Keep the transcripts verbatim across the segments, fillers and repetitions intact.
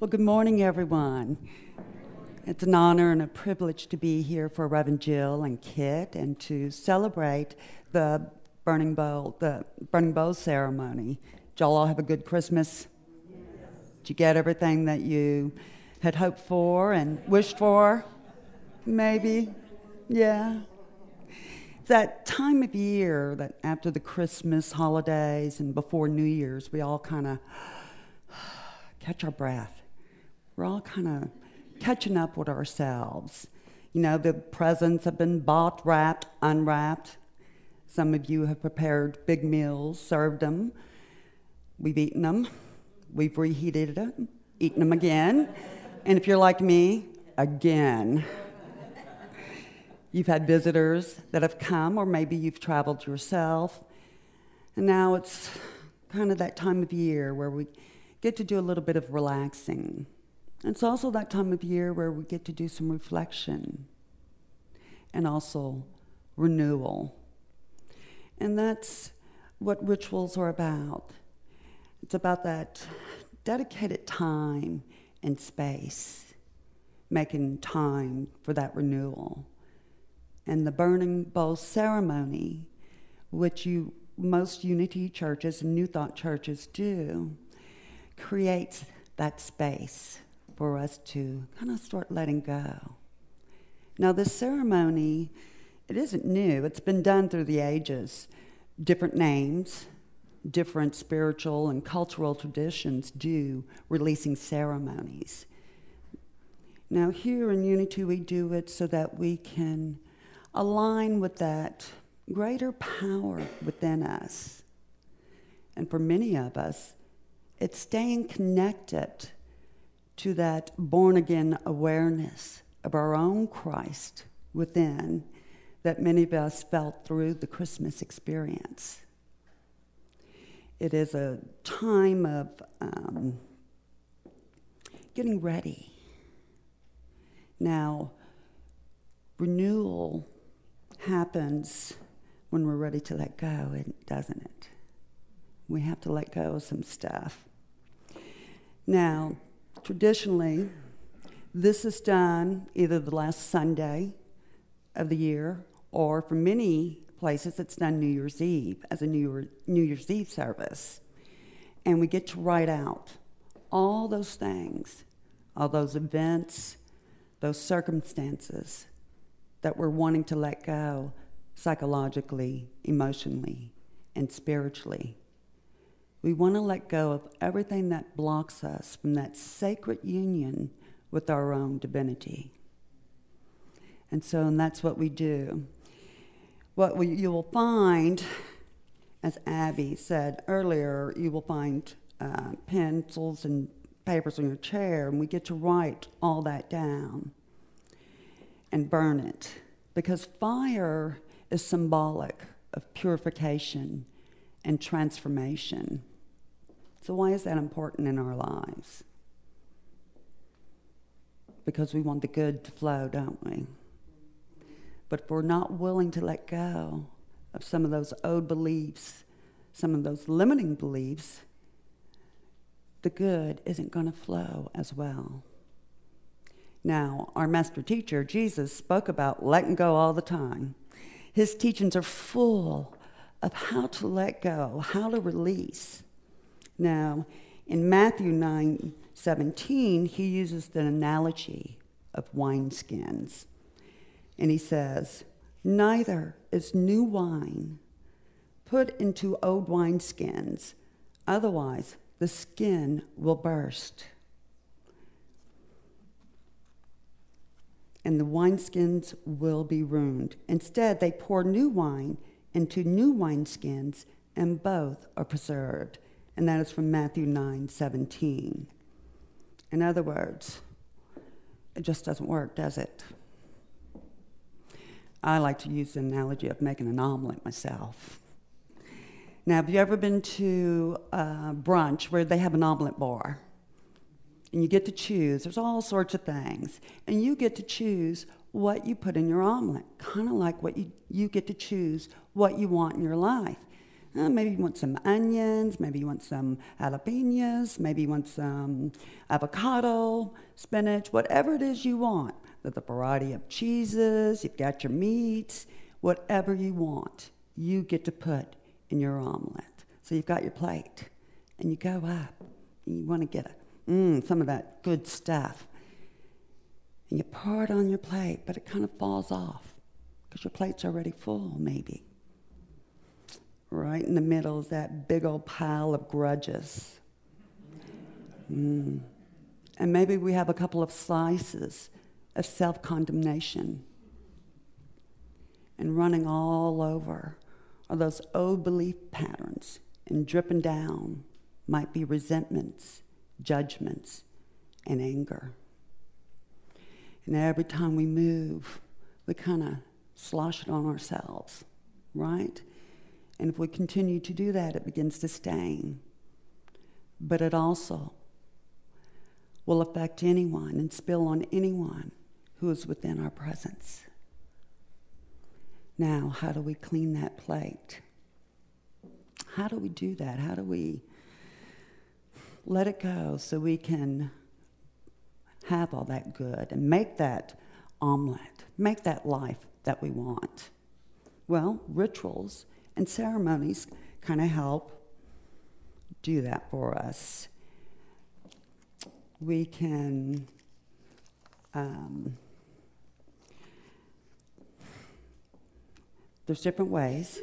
Well, good morning, everyone. It's an honor and a privilege to be here for Reverend Jill and Kit and to celebrate the Burning Bowl, the Burning Bowl ceremony. Did y'all all have a good Christmas? Did you get everything that you had hoped for and wished for? Maybe? Yeah. It's that time of year that after the Christmas holidays and before New Year's, we all kind of catch our breath. We're all kind of catching up with ourselves. You know, the presents have been bought, wrapped, unwrapped. Some of you have prepared big meals, served them. We've eaten them. We've reheated it, eaten them again. And if you're like me, again. You've had visitors that have come, or maybe you've traveled yourself. And now it's kind of that time of year where we get to do a little bit of relaxing. It's also that time of year where we get to do some reflection and also renewal. And that's what rituals are about. It's about that dedicated time and space, making time for that renewal. And the Burning Bowl ceremony, which you most Unity churches and New Thought churches do, creates that space for us to kind of start letting go. Now, this ceremony, it isn't new. It's been done through the ages. Different names, different spiritual and cultural traditions do releasing ceremonies. Now, here in Unity, we do it so that we can align with that greater power within us. And for many of us, it's staying connected to that born-again awareness of our own Christ within that many of us felt through the Christmas experience. It is a time of um, getting ready. Now, renewal happens when we're ready to let go, doesn't it? We have to let go of some stuff. Now, traditionally, this is done either the last Sunday of the year, or for many places, it's done New Year's Eve as a New, Year, New Year's Eve service. And we get to write out all those things, all those events, those circumstances that we're wanting to let go psychologically, emotionally, and spiritually. We want to let go of everything that blocks us from that sacred union with our own divinity. And so and that's what we do. What we, you will find, as Abby said earlier, you will find uh, pencils and papers on your chair, and we get to write all that down and burn it. Because fire is symbolic of purification and transformation. So why is that important in our lives? Because we want the good to flow, don't we? But if we're not willing to let go of some of those old beliefs, some of those limiting beliefs, the good isn't going to flow as well. Now, our master teacher, Jesus, spoke about letting go all the time. His teachings are full of how to let go, how to release. Now, in Matthew nine seventeen, he uses the analogy of wineskins. And he says, "Neither is new wine put into old wineskins, otherwise the skin will burst. And the wineskins will be ruined. Instead, they pour new wine into new wineskins, and both are preserved." And that is from Matthew nine seventeen. In other words, it just doesn't work, does it? I like to use the analogy of making an omelet myself. Now, have you ever been to uh, brunch where they have an omelet bar? And you get to choose. There's all sorts of things. And you get to choose what you put in your omelet, kind of like what you, you get to choose what you want in your life. Uh, maybe you want some onions, maybe you want some jalapenos, maybe you want some avocado, spinach, whatever it is you want. There's a variety of cheeses, you've got your meats, whatever you want, you get to put in your omelet. So you've got your plate, and you go up, and you want to get a, mm, some of that good stuff. And you pour it on your plate, but it kind of falls off, because your plate's already full, maybe. Right in the middle is that big old pile of grudges. Mm. And maybe we have a couple of slices of self-condemnation. And running all over are those old belief patterns, and dripping down might be resentments, judgments, and anger. And every time we move, we kind of slosh it on ourselves, right? And if we continue to do that, it begins to stain. But it also will affect anyone and spill on anyone who is within our presence. Now, how do we clean that plate? How do we do that? How do we let it go so we can have all that good and make that omelet, make that life that we want? Well, rituals and ceremonies kind of help do that for us. We can um, there's different ways.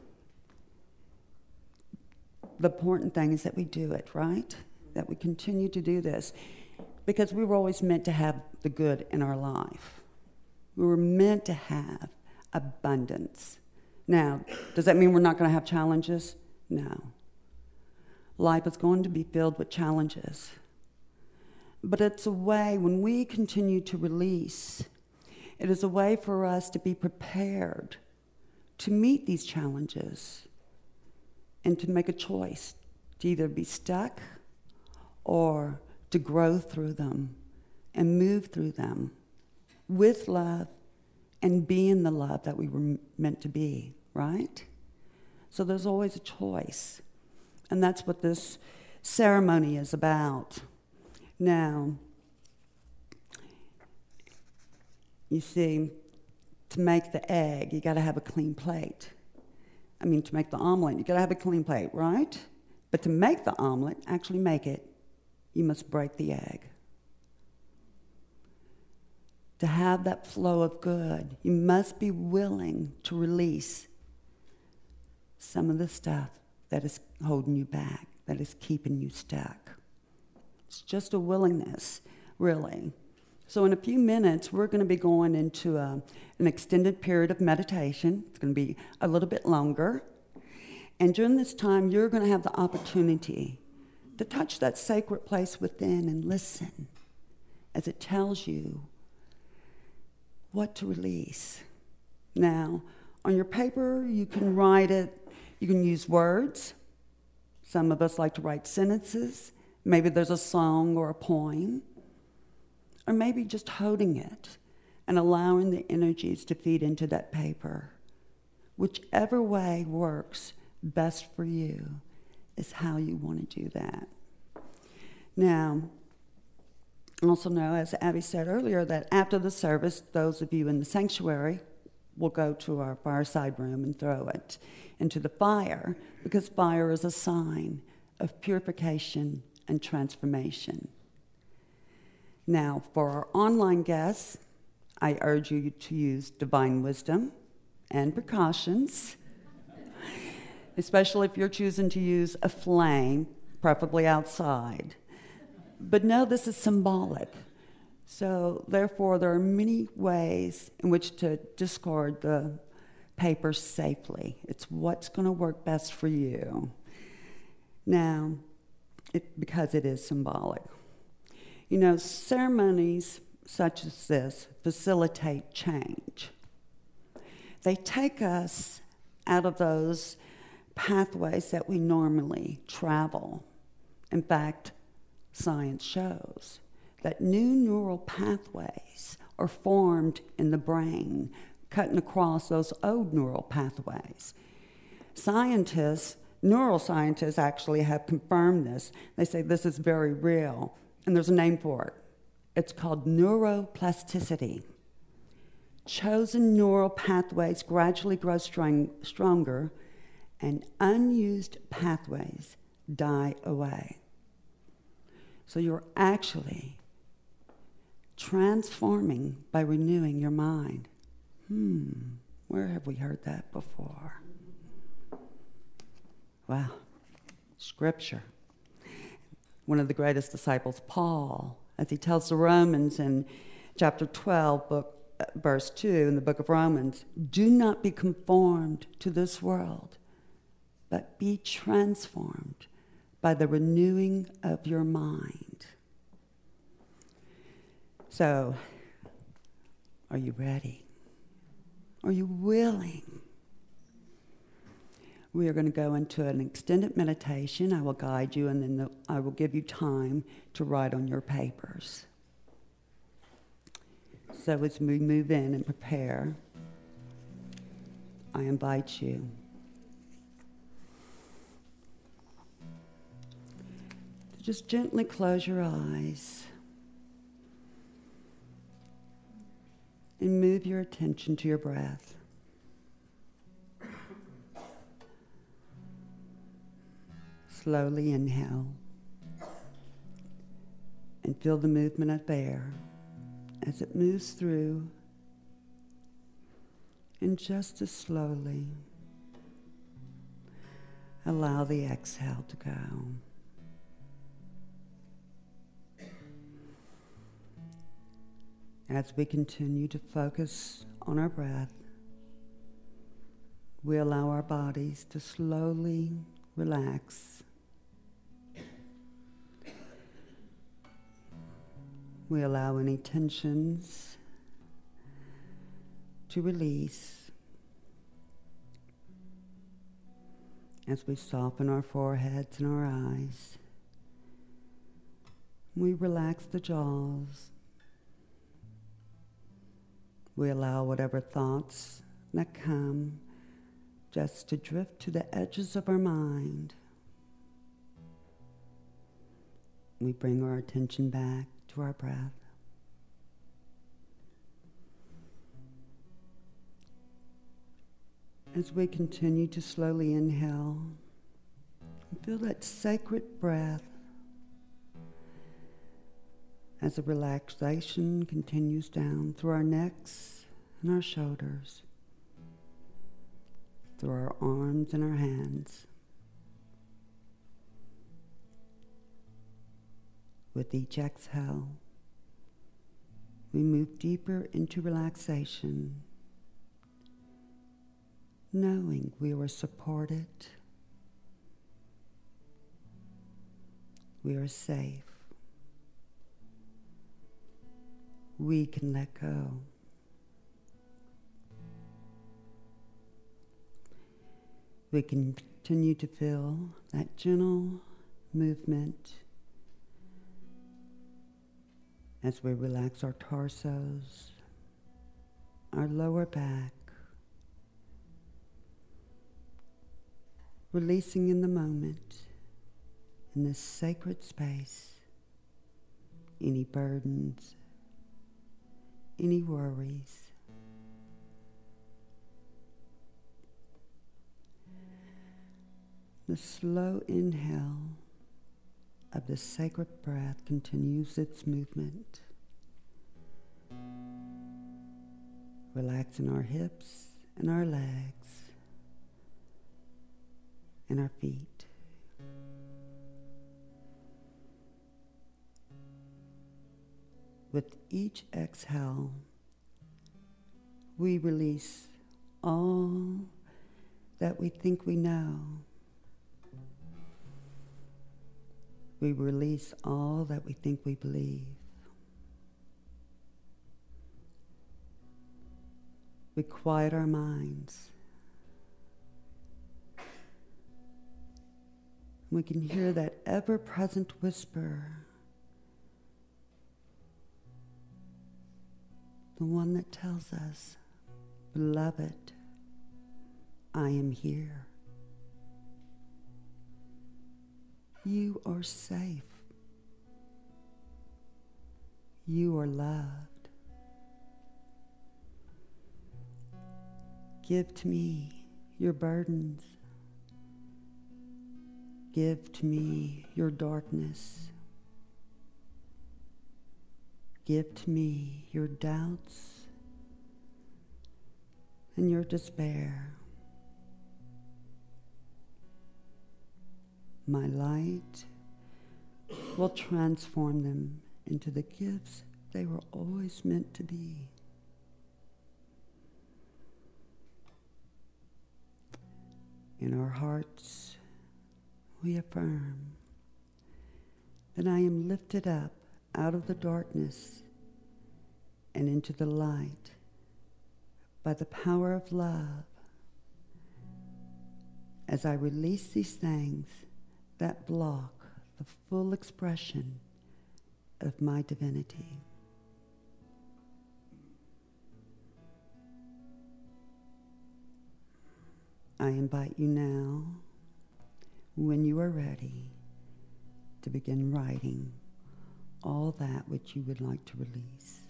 The important thing is that we do it, right? That we continue to do this, because we were always meant to have the good in our life. We were meant to have abundance. Now, does that mean we're not going to have challenges? No. Life is going to be filled with challenges. But it's a way, when we continue to release, it is a way for us to be prepared to meet these challenges and to make a choice to either be stuck or to grow through them and move through them with love and being the love that we were meant to be, right? So there's always a choice. And that's what this ceremony is about. Now, you see, to make the egg, you got to have a clean plate. I mean, to make the omelet, you got to have a clean plate, right? But to make the omelet, actually make it, you must break the egg. To have that flow of good, you must be willing to release some of the stuff that is holding you back, that is keeping you stuck. It's just a willingness, really. So in a few minutes, we're going to be going into a, an extended period of meditation. It's going to be a little bit longer. And during this time, you're going to have the opportunity to touch that sacred place within and listen as it tells you what to release. Now, on your paper, you can write it. You can use words. Some of us like to write sentences. Maybe there's a song or a poem. Or maybe just holding it and allowing the energies to feed into that paper. Whichever way works best for you is how you want to do that. Now, also know, as Abby said earlier, that after the service, those of you in the sanctuary will go to our fireside room and throw it into the fire, because fire is a sign of purification and transformation. Now, for our online guests, I urge you to use divine wisdom and precautions, especially if you're choosing to use a flame, preferably outside. But no, this is symbolic. So, therefore, there are many ways in which to discard the paper safely. It's what's going to work best for you. Now, it, because it is symbolic. You know, ceremonies such as this facilitate change. They take us out of those pathways that we normally travel. In fact, science shows that new neural pathways are formed in the brain, cutting across those old neural pathways. Scientists, neuroscientists actually have confirmed this. They say this is very real, and there's a name for it. It's called neuroplasticity. Chosen neural pathways gradually grow strong, stronger, and unused pathways die away. So you're actually transforming by renewing your mind. Hmm, where have we heard that before? Wow, Scripture. One of the greatest disciples, Paul, as he tells the Romans in chapter twelve, book, uh, verse two, in the book of Romans, do not be conformed to this world, but be transformed by the renewing of your mind. So, are you ready? Are you willing? We are going to go into an extended meditation. I will guide you, and then the, I will give you time to write on your papers. So as we move in and prepare, I invite you to just gently close your eyes and move your attention to your breath. Slowly inhale and feel the movement of air as it moves through, and just as slowly allow the exhale to go. As we continue to focus on our breath, we allow our bodies to slowly relax. We allow any tensions to release as we soften our foreheads and our eyes. We relax the jaws. We allow whatever thoughts that come just to drift to the edges of our mind. We bring our attention back to our breath. As we continue to slowly inhale, feel that sacred breath as the relaxation continues down through our necks and our shoulders, through our arms and our hands. With each exhale, we move deeper into relaxation, knowing we are supported, we are safe, we can let go. We continue to feel that gentle movement as we relax our torsos, our lower back, releasing in the moment, in this sacred space, any burdens, any worries. The slow inhale of the sacred breath continues its movement, relaxing our hips and our legs and our feet. With each exhale, we release all that we think we know. We release all that we think we believe. We quiet our minds. We can hear that ever-present whisper, the one that tells us, beloved, I am here. You are safe. You are loved. Give to me your burdens. Give to me your darkness. Give to me your doubts and your despair. My light will transform them into the gifts they were always meant to be. In our hearts, we affirm that I am lifted up out of the darkness and into the light by the power of love as I release these things that block the full expression of my divinity. I invite you now, when you are ready, to begin writing all that which you would like to release.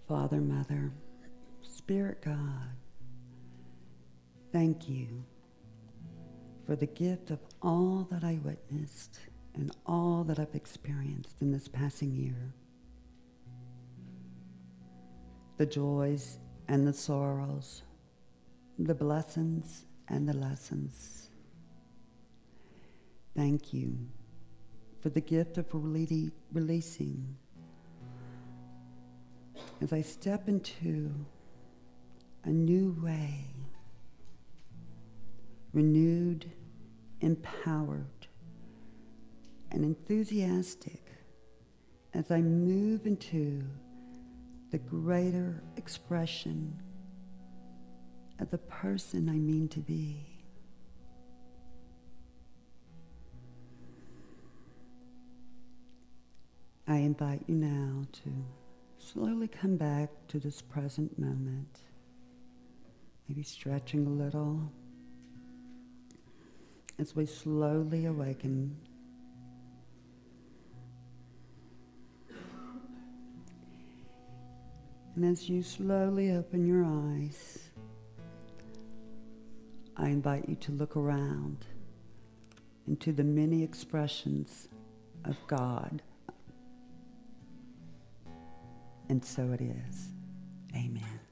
Father, Mother, Spirit God, thank you for the gift of all that I witnessed and all that I've experienced in this passing year. The joys and the sorrows, the blessings and the lessons. Thank you for the gift of rele- releasing as I step into a new way, renewed, empowered, and enthusiastic as I move into the greater expression of the person I mean to be. I invite you now to slowly come back to this present moment, maybe stretching a little as we slowly awaken. And as you slowly open your eyes, I invite you to look around into the many expressions of God. And so it is. Amen.